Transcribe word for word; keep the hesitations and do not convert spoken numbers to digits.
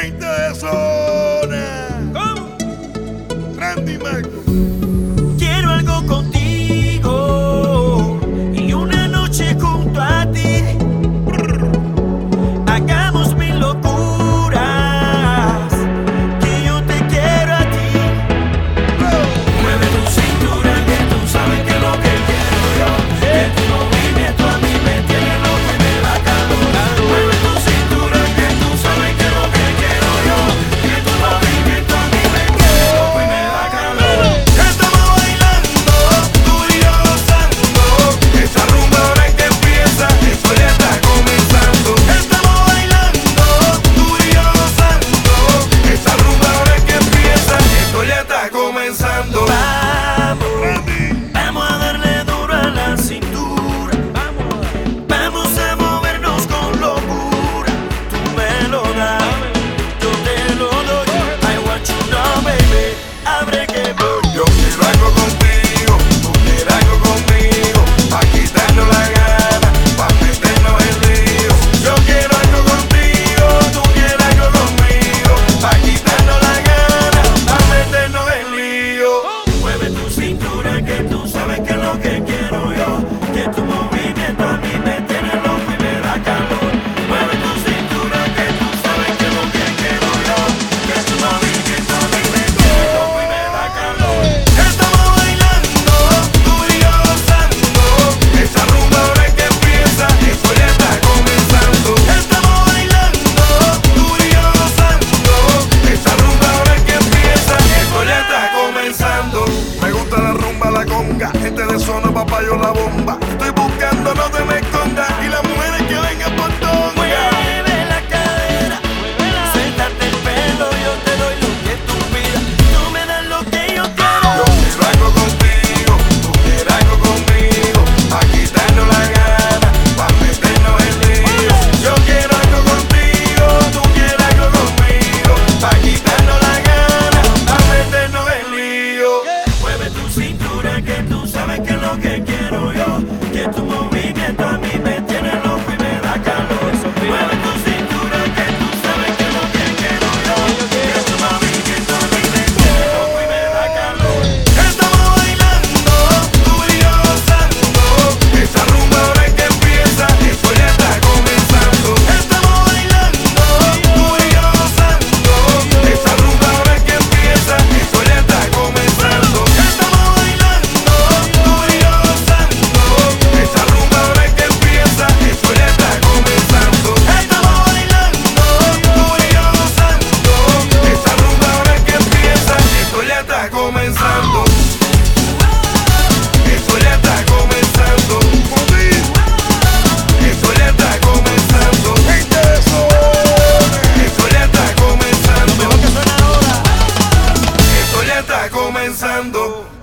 Gente de zona. ¿Cómo? Randy Mac. Quiero algo contigo y una noche junto a ti. Hagamos mil locuras, que yo te quiero a ti. Mueve tu cintura, que tú sabes que lo que quiero yo. Que tu movimiento a mí me tiene loco y me da calor. Mueve tu cintura, que tú sabes que lo que quiero yo. Que tu movimiento a mí me tiene loco y me da calor. Estamos bailando, tú y yo gozando. Esa rumba ahora es que empieza, eso ya está comenzando. Estamos bailando, tú y yo gozando. Esa rumba ahora es que empieza, esto ya está comenzando. Vamos, Randy. vamos a darle duro a la cintura. Vamos a movernos con locura. Tú me lo das, yo te lo doy. I want you now, baby. Abre que voy. Yo quiero algo contigo, tú quieres algo conmigo, pa' quitarnos la gana, pa' meternos en lío. Yo quiero algo contigo, tú quieres algo conmigo, pa' quitarnos la gana, pa' meternos en lío. Mueve tu cintura, que tú sabes que es lo que quiero yo. Que tu movimiento a mí me tiene loco y me da calor. Mueve tu cintura, que tú sabes que es lo que quiero yo. Que tu movimiento a mí me tiene loco y me da calor. Estamos bailando, tú y yo gozando. Esa rumba ahora es que empieza, eso ya está comenzando. Estamos bailando, tú y yo gozando. Esa rumba ahora es que empieza, eso ya está comenzando. Me gusta la rumba, la conga, gente de zona, papá, yo la bomba. Estoy buscando, no te me escondas, y las mujeres que vengan por tonga. Mueve la cadera, suéltate el pelo, yo te doy lo que tú pidas. Tú me das lo que yo Yo quiero. quiero algo contigo, tú quieres algo conmigo, pa' quitarnos la gana, pa' meternos en lío. Yo quiero algo contigo, tú quieres algo conmigo, pa' quitarnos la gana, pa' meternos en lío. Mueve tu cintura, que tú sabes que es lo que quiero yo. Que tu movimiento a mí me tiene loco y me da calor. Mueve tu cintura, que tú sabes que es lo que quiero yo. Que tu movimiento a mí me tiene loco y me da calor. Estamos bailando, tú y yo gozando. Esa rumba ahora es que empieza, eso ya está comenzando. Estamos bailando, tú y yo gozando. Esa rumba ahora es que empieza, eso ya está comenzando. Estamos bailando, tú y yo gozando. Esa rumba ahora es que empieza, eso ya está comenzando. Estamos bailando, tú y yo gozando. Esa rumba ahora es que empieza, eso ya está comenzando. Eso ya está comenzando. Eso ya está comenzando. Gente de zona. Eso ya está comenzando. Mejor que suena ahora. Eso ya está comenzando.